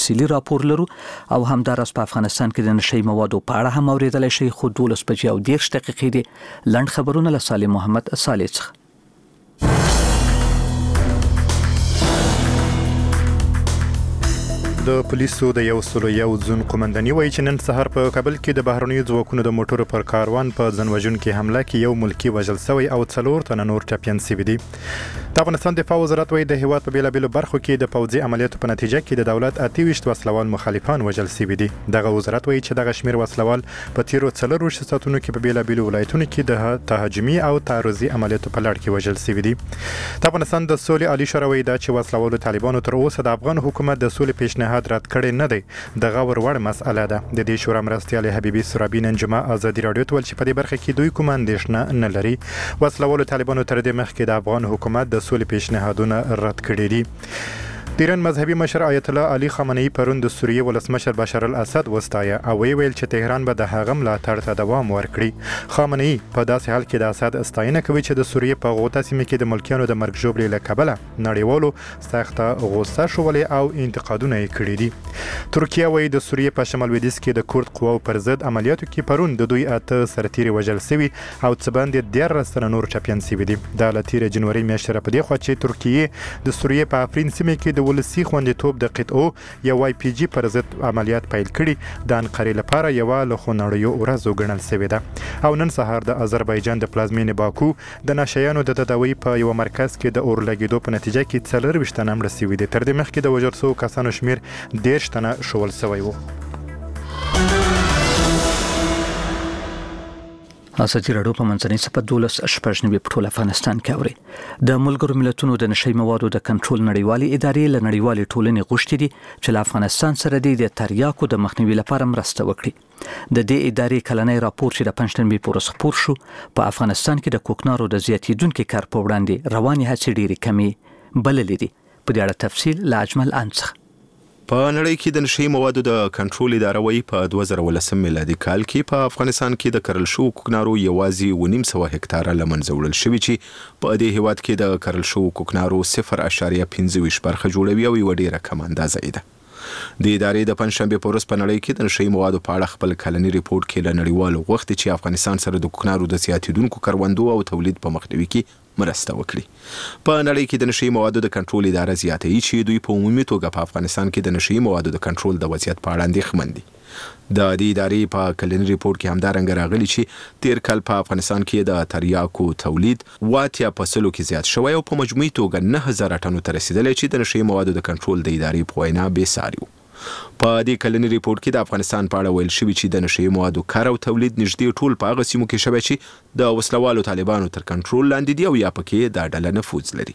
تفصیلي راپور لرو او همداراز په افغانستان کې د نشئی موادو په اړه هم اوریدلای شئ. خو 12:10 دي لنډ خبرونه له صالح محمد صالح څخه. د پولیسو د 101 زون قومنداني وایي چې نن سهار په کابل کې د بهرنیو ځواکونو د موټرو پر کاروان په ځانوژونکې حمله کې یو ملکی وژل شوی او 4 تنه نور ټپیان شوي دي. د افغانستان دفاع وزارت وایي د هیواد په بیلابیلو برخو کې د پوځي عملیاتو په نتیجه کې د دولت 28 وسلوال مخالفان وژل شوي دي. دغه وزارت وایي چې دغه شمیر وسلوال په تیرو 4 ساعتونو کې په بیلابیلو ولایتونو کې د تهاجمي او تعرضي عملیاتو په لړ کې وژل شوي دي. د افغانستان د سولې عالی شورا وایي چې وسلوالو طالبانو تر اوسه د افغان حکومت د سولې پیشنهاد رد کړی نه دی. د غور وړ مسأله ده. د دې شورا مرستیال حبیبي سرابی نن جمعه ازادي رادیو ته ویل چې په دې برخه کې دوی کوم اندېښنه نه لري. وسلوالو طالبانو تر دې مخکې د افغان حکومت د سولې پیشنهادونه رد کړي دي. د ایران مذهبي مشر آیت الله علي خامنه‌ای پرون د سوریې ولسمشر بشار الاسد وستایه او ویل چې تهران به د هغه ملاتړ ته دوام ورکړي. خامنه‌ای په داسې حال کې د اسد ستاینه کوي چې د سوریې په غوطه سیمه کې د ملکیانو د مرګ ژوبلې له کبله نړیوالو سخته غوسه شولې او انتقادونه یې کړي دي. ترکیه وایي د سوریې په شمال لویدیځ کې د کورد قواو پر ضد عملیاتو کې پرون د دوی 8 سرتیري وژل شوي او څه باندې 13 تنه نور ټپیان شوي دي. د لتیر جنوري میاشتې په دې خوا چې ترکیه د سوریې په افرین سیمه کې د ولسی خوندیتوب د قطعو یو YPG پر ضد عملیات پیل کړي د انقرې لپاره یو له خونړیو ورځو ګڼل شوې ده. او نن سهار د آذربایجان د پلازمینې باکو د نشایانو د تداوی په یو مرکز کې د اورلګیدو په نتیجه کې 40 تنه مړه شوي دي. تر دې مخکې د وژل شوو کسانو شمیر 10 تنه شول شوی و. ازادي راډیو په منځنۍ صفحه 12 په ټول افغانستان کې اوري. د ملګرو ملتونو د نشئی موادو د کنټرول نړیوالې ادارې له نړیوالې ټولنې غوښتي دي چې له افغانستان سره د تریاکو د مخنیوي لپاره مرسته وکړي. د دې ادارې کلنۍ راپور چې د پنځشنبې په ورځ خپور شو په افغانستان کې د کوکنارو د زیاتیدونکو کار په وړاندې رواني هڅې ډېرې کمې بللې دي. په دې اړه تفصیل لا اجمل انڅ. په نړۍ کې د نشئی موادو د کنټرول اداره وایي په 2019 میلادي کال کې په افغانستان کې د کرل شوو کوکنارو یوازې 900 هکتاره له منځه وړل شوي چې په دې هیواد کې د کرل شوو کوکنارو 0.25 برخه جوړوي او یو ډیره کم اندازه ده. د ادارې د پنځشنبې په ورځ په نړۍ کې د نشئی موادو په اړه خپل کلنی ریپورت کې له نړیوالو غوښتي چې افغانستان سره د کوکنارو د زیاتیدونکو کروندو او تولید په مخنیوي کې مرسته وکړي. په نړۍ کې د نشئی موادو د کنټرول اداره زیاتوي چې دوی په عمومي توګه په افغانستان کې د نشئی موادو د کنټرول د وضعیت په اړه اندېښمن دي. د دې ادارې په کلنی ریپورت کې همدارنګه راغلي چې تیر کال په افغانستان کې د تریاکو تولید 80% کې زیات شوی او په مجموعي توګه 9000 ټنو ته رسیدلی چې د نشئی موادو د کنټرول د ادارې په وینا بې ساري و. په دې کلنی ریپورت کې د افغانستان په اړه ویل شوی چې د نشئی موادو کار او تولید نږدې ټول په هغه سیمو کې شوی چې د وسلوالو طالبانو تر کنټرول لاندې دي او یا پکې د ډله نفوذ لري.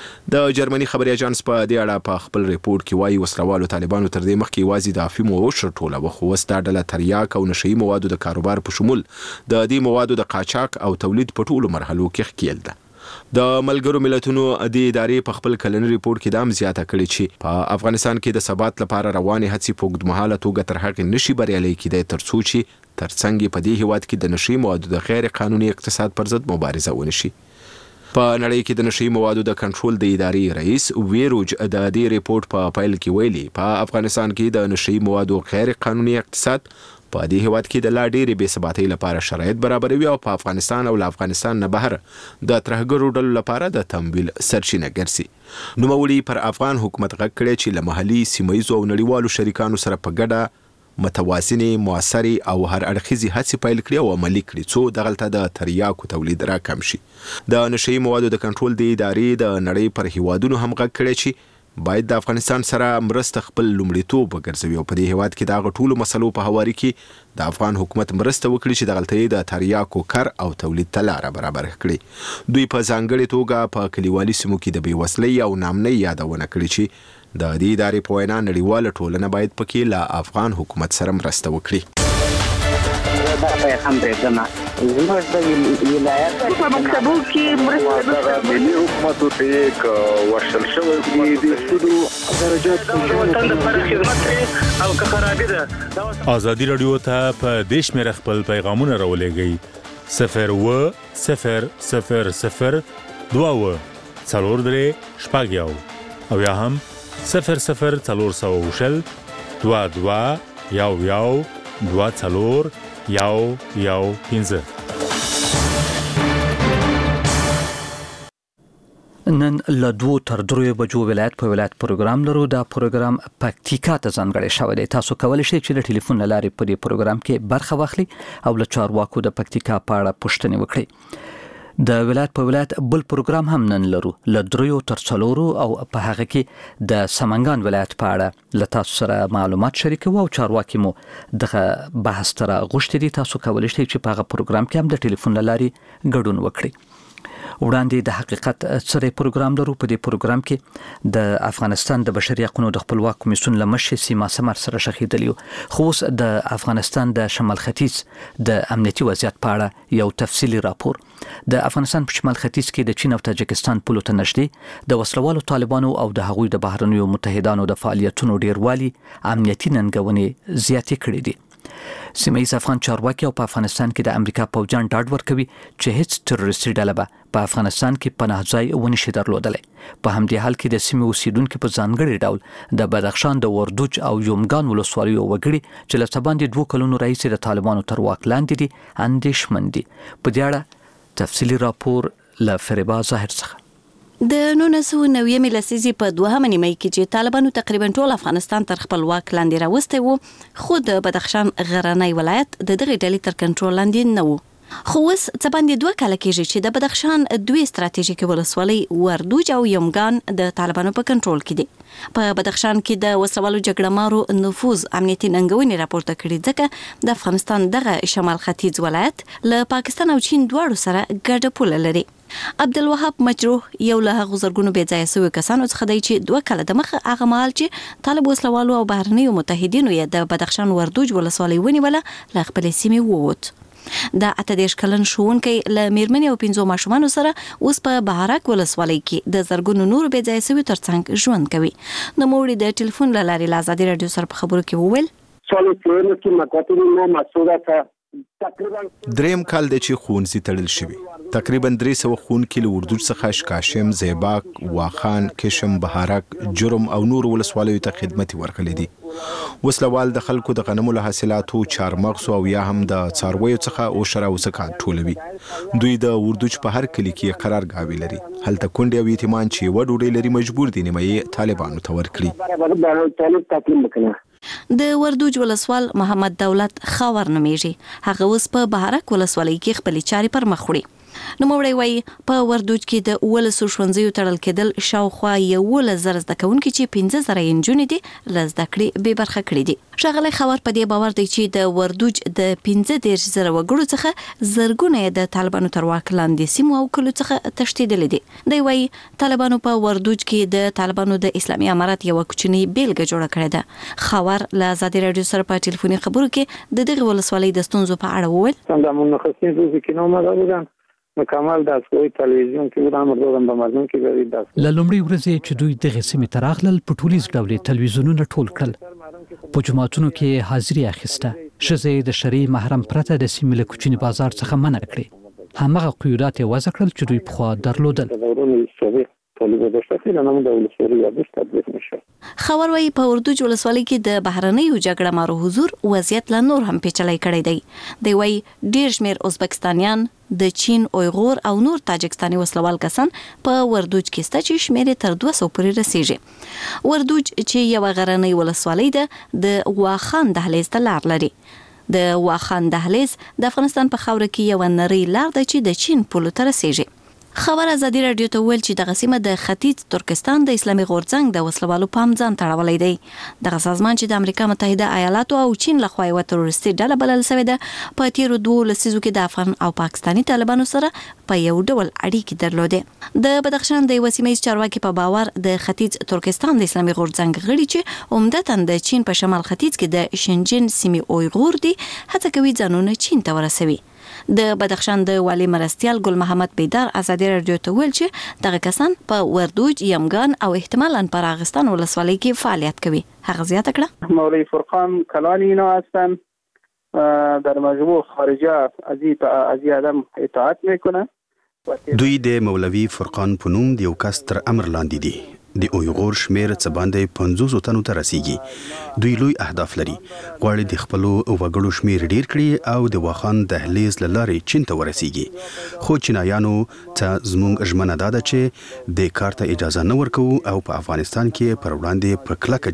د جرمني خبري اژانس په دې اړه په خپل ریپورت کې وایي وسلوالو طالبانو تر دې مخکې یوازې د افیمو او شرټوله خو اوس دا ډله تریاک او نشئی موادو د کاروبار په شمول د دې موادو د قاچاق او تولید په ټولو مرحلو کې ښکیل ده. د ملګرو ملتونو د ادارې په خپل کلنی ریپورت کې دا هم زیاته کړې چې په افغانستان کې د ثبات لپاره روانې هڅې په اوږدمهاله توګه تر هغې نشي بریالۍ کېدی تر څو چې ترڅنګ په دې هیواد کې د نشئی موادو د غیر قانوني اقتصاد پر ضد مبارزه ونشي. په نړۍ کې د نشئی موادو د کنټرول د ادارې رئیس ویروج د دې ریپورت په پیل کې ویلي په افغانستان کې د نشئی موادو غیر قانوني اقتصاد په دې هیواد کې د لا ډېرې بې ثباتۍ لپاره شرایط برابروي او په افغانستان او له افغانستان نه بهر د ترهګرو ډلو لپاره د تمویل سرچینه ګرځي. نوموړي پر افغان حکومت غږ کړی چې له محلي سیمه ییزو او نړیوالو شریکانو سره په ګډه متوازنې موثرې او هر اړخیزې هڅې پیل کړي او عملي کړي څو دغلته د تریاکو تولید راکم شي. د نشئی موادو د کنټرول د ادارې د نړۍ پر هیوادونو هم غږ کړی چې باید د افغانستان سره مرسته خپل لومړیتوب وګرځوي او په دې هیواد کې د هغه ټولو مسلو په هواري کې د افغان حکومت مرسته وکړي چې دغلته یې د تریاکو کار او تولید ته لاره برابر کړي. دوی په ځانګړې توګه په کلیوالي سیمو کې د بېوزلۍ او ناامنۍ یادونه کړې چې د دې ادارې په وینا نړیواله ټولنه باید پکې له افغان حکومت سره مرسته وکړي. دا پیغام درځنه زموږ د ولایت په مکتبو کې مرسته ملي حکومت ته یک ورشل شوی د سودو درجات وطن لپاره خدمت او که خرابې ده. ازادي راډیو ته په دیش مې خپل پیغامونه راولېږئ 01000 2 څلور درې شپږ یو او یا هم 00400 22 نن له 2 تر 3 بجو ولایت په ولایت پروګرام لرو. دا پروګرام پکتیکا ته ځانګړی شوی دی. تاسو کولی شئ چې د ټلیفون له لارې په دې پروګرام کې برخه واخلئ او له چارواکو د پکتیکا په اړه پوښتنې وکړئ. د ولایت په ولایت بل پروګرام هم نن لرو له 3 تر 4 او په هغه کې د سمنګان ولایت په اړه له تاسو سره معلومات شریکو او چارواکي مو دغه بحث تر غوښتي دي. تاسو کولی شئ چې په هغه پروګرام کې هم د ټلیفون له لارې ګډون وکړئ. وړاندې د حقیقت سره پروګرام لرو. په دې پروګرام کې د افغانستان د بشري حقوقو د خپلواک کمیسیون لمشي سیما سمر سره شخیدلیو. خو د افغانستان د شمال ختیځ د امنیتي وضعیت په اړه یو تفصیلی راپور. د افغانستان په شمال ختیځ کې د چین او تاجکستان پولو ته نږدې د وسلوالو طالبانو او د هغوی د بهرنیو متحدانو د فعالیتونو ډیروالي امنیتي ننګونې زیاتې کړې دي. سیمه‌ییز افغان چارواکي او په افغانستان کې د امریکا پوځیان ډاډ ورکوي چې هیڅ تروریستي ډله به په افغانستان کې پناه ځای ونشي درلودلی. په همدې حال کې د سیمې اوسیدونکو په ځانګړي ډول د بدخشان د وردوج او یومګان ولسوالیو وګړي چې له څه باندې 2 کلونو راهیسې د طالبانو تر واک لاندې دي اندېښمن دي. په دې اړه تفصیلی راپور له فریبا ظاهر څخه. د 1990 لسیزې په 2مه نیمه کې چې طالبانو تقریبا ټول افغانستان تر خپل واک لاندې راوستی وو، خو د بدخشان غرنی ولایت د دغه ډلې تر کنټرول لاندې نه وو. خو اوس څه باندې 2 کاله کېږي چې د بدخشان 2 ستراتیژیکي ولسوالۍ وردوج او یومګان د طالبانو په کنټرول کې دي. په بدخشان کې د وسلوالو جګړه مارو نفوذ امنیتي ننګونې راپورته کړي، ځکه د افغانستان دغه شمال ختیځ ولایت له پاکستان او چین دواړو سره ګډه پوله لري. عبدالوهاب مجروح یو له هغو زرګونو بې ځایه شویو کسانو څخه دی چې 2 کاله دمخه هغه مهال چې طالب وسلوالو او بهرنیو متحدینو یې د بدخشان وردوج ولسوالۍ ونیوله له خپلې سیمې ووت. د 38 کلن ښوونکی له میرمنې او 5 ماشومانو سره اوس په بهارک ولسوالۍ کې د زرګونو نورو بې ځایه شویو ترڅنګ ژوند کوي. نوموړي د ټلیفون له لارې له ازادي راډیو سره په خبرو کې وویل دریم کال دی چې ښوونځي تړل شوي. تقریبا 300 ښوونکي له وردوج څخه شکاشم، زیباک، واخان، کشم، بهارک، جرم او نور ولسوالیو ته خدمت ورغلي دي. وسلوال د خلکو د غنمو له حاصلاتو، چارمغزو او یا هم د څارویو څخه عشر او زکات ټولوي. دوی د وردوج په هر کلي کې قرارګاوي لري. هلته کونډې او یتیمان چې یوه ډوډۍ لري مجبور دي نیمه یې طالبانو ته ورکړي. د وردوج ولسوال محمد دولت خاور نومیږي. هغه اوس په بهارک ولسوالۍ کې خپلې چارې پر مخ وړي. نوموړی وایي په وردوج کې د 1100 ښوونځیو تړل کېدل شاوخوا 11,000 زده کوونکي چې 15,000 نجونې دي له زده کړې بې برخه کړي دي. ښاغلی خاور په دې باور دی چې د وردوج د 15,000 وګړو څخه زرګونه د طالبانو تر واک لاندې سیمو او کلو څخه تښتېدلي دي. دی وایي طالبانو په وردوج کې د طالبانو د اسلامي امارت یوه کوچنۍ بیلګه جوړه کړې ده. خاور له ازادي راډیو سره په ټلیفوني خبرو کې د دغه ولسوالۍ د ستونزو په اړه وویل. مکمل د اسوي تلویزیون کې د امردورم په مضمون کې غوړي د لومړی ورځې چې دوی دغه سیمې ته راغلل په ټولیز ډول تلویزیونونه ټول کړل. په جماعتونو کې حاضري اخیسته. ښځې د شرعي محرم پرته د سیمې له کوچني بازار څخه منع کړې. همغه قیودات یې وضع کړل چې دوی پخوا درلودل. خاور وايي په وردوج ولسوالۍ کې د بهرنیو جګړه مارو حضور وضعیت لا نور هم پیچلی کړی دی. دی وايي ډیر شمیر ازبکستانیان، د چین، اویغور او نور تاجکستاني وسلوال کسان په وردوج کې سته چې شمیر تر 200 پورې رسیږي. وردوج چې یو غرنۍ ولسوالۍ ده د واخان دهلیز ته لار لري. د واخان دهلیز د افغانستان په خاوره کې یو نری لار ده چې د چین پولو ته رسیږي. خبر ازادي راډیو ته ویل چې دغه سیمه د ختیځ ترکستان د اسلامي غورځنګ د وسلوالو پام ځان تړولې دی. دغه سازمان چې د امریکا متحده ایالاتو او چین لخوا یو تروریستي ډله بلل شوې ده، په تیرو 2 لسیزو کې د افغان او پاکستاني طالبانو سره په یو ډول اړیکې درلودې. د بدخشان د وسیمې چارواکي په باور د ختیځ ترکستان د اسلامي غورځنګ غړي چې عمدتاً د چین په شمال ختیځ کې د شنجن سیمې اویغور دي، هڅه کوي ځانونه چین ته ورسوي. د بدخشان د والی مرستیال ګل محمد بیدار ازادي راډیو ته ویل چې دغه کسان په وردوج، یمګان او احتمالاً په راغستان ولسوالۍ کې فعالیت کوي. هغه زیاته کړه مولوی فرقان کلانی اینا هستن در مجموع خارجه از آدم اطاعت میکنه. دوی د مولوی فرقان په نوم د یو کس تر امر لاندې دي. د اویغور شمیر څه باندې 50 تنو ته رسیږي. دوی لوی اهداف لري، غواړي د خپل وګړو شمیر ډیر کړي او د واخان دهلیز لارې چین ته ورسیږي. خو چینایانو ته زموږ ژمنه ده چې د کار ته اجازه نه ورکوو او په افغانستان کې پر وړاندې په کلکه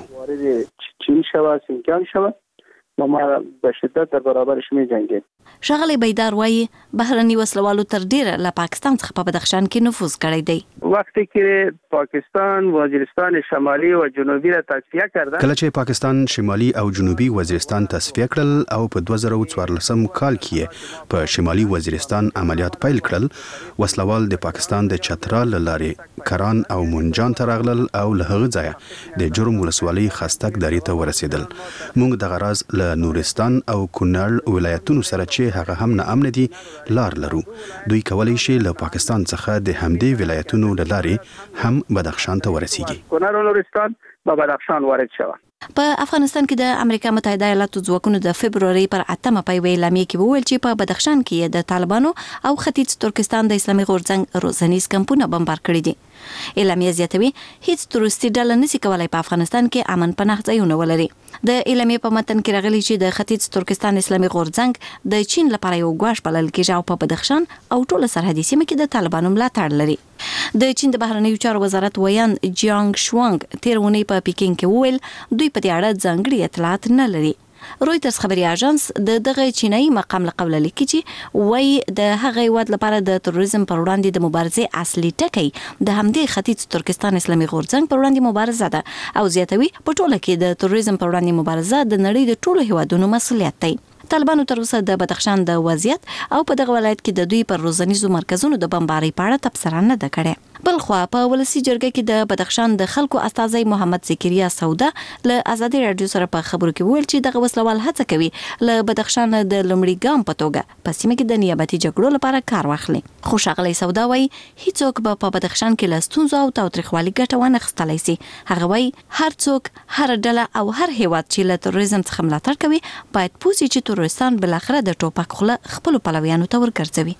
جنګیږو. چین شوه سنکان شوه ما به شدت در برابر شمی جنگید. ښاغلی بیدار وایي بهرني وسلوالو تر ډیره له پاکستان څخه په بدخشان کې نفوذ کړی دی. وقتی که پاکستان وزیرستان شمالی و جنوبی را تصفیه کردن، کله چې پاکستان شمالي او جنوبي وزیرستان تصفیه کړل او په 2014 کال کې په شمالي وزیرستان عملیات پیل کړل، وسلوال د پاکستان د چترال لارې کران او منجان ته راغلل او له هغه ځایه د جرم ولسوالۍ خستک درې ته ورسېدل. موږ د غراز له نورستان او کونړ ولایتونو سره چې هغه هم نه امن دي لار لرو. دوی کولی شي له پاکستان څخه د همدې ولایتونو له لارې هم بدخشان ته ورسیږي. کونړ او نورستان به بدخشان وارد شوه. په افغانستان کې د امریکا متحده ایالاتو ځواکونو د فبروري پر 8مه په یوې اعلامیه کې وویل چې په بدخشان کې د طالبانو او ختیځ ترکستان د اسلامي غورځنګ روزنیز کمپونه بمبار کړي دي. اعلامیه زیاتوي هیڅ تروریستي ډله نشي کولای په افغانستان کې امن پناه ځایونه ولري. د اعلامیه په متن کې راغلي چې د ختیځ ترکستان اسلامي غورځنګ د چین لپاره یو ګواښ بلل کېږي او په بدخشان او ټوله سرحدي سیمه کې د طالبانو ملاتړ لري. د چین د بهرنیو چارو وزارت ویان جیانګ شوانګ تیر اونۍ په پیکینګ کې وویل دوی په دې اړه ځانګړي اطلاعات نه لري. رويترز خبري اژانس د دغه چینایي مقام له قبل لیکي چې وایي د هغه هیواد لپاره د تروریزم پر وړاندې د مبارزې اصلي ټکی د همدې ختیځ ترکستان اسلامي غورځنګ پر وړاندې مبارزه ده او زیاتوي په ټوله کې د تروریزم پر وړاندې مبارزه د نړۍ د ټولو هیوادونو مسؤلیت دی. طالبانو تر اوسه د بدخشان د وضعیت او په دغه ولایت کې د دوی پر روزنیزو مرکزونو د بمبارۍ په اړه تبصره نه ده کړې. بلخوا په ولسی جرګه کې د بدخشان د خلکو استازي محمد زکریا سودا له ازادي رادیو سره په خبرو کې ویل چې دغه وسلوال هڅه کوي له بدخشان د لمړي ګام په توګه په سیمه کې د نیابتي جګړو لپاره کار واخلي. خو ښاغلی سودا وایي هیڅوک به په بدخشان کې له ستونزو او تاوتریخوالي ګټه ونه اخیستلی سي. هغه وایي هر څوک، هر ډله او هر هیواد چې له تروریزم څخه ملاتړ کوي باید پوه سي چې تروریستان بالاخره د ټوپک خوله خپلو پلویانو ته ورګرځوي.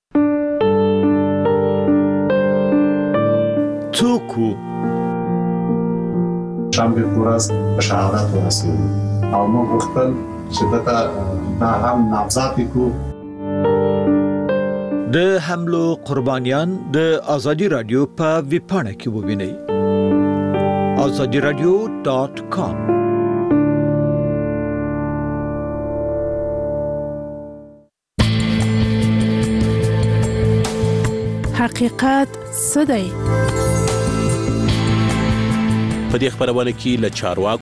څوک شنبه ورځ په شهادت ورسېدو او موږ غوښتل چې دا هم نامزد کړو. د حملو قربانیان د ازادي رادیو په ویبپاڼه کې ووینئ. azadiradio.com. حقیقت څه دی؟ په دې خبرونه کې له چارواکو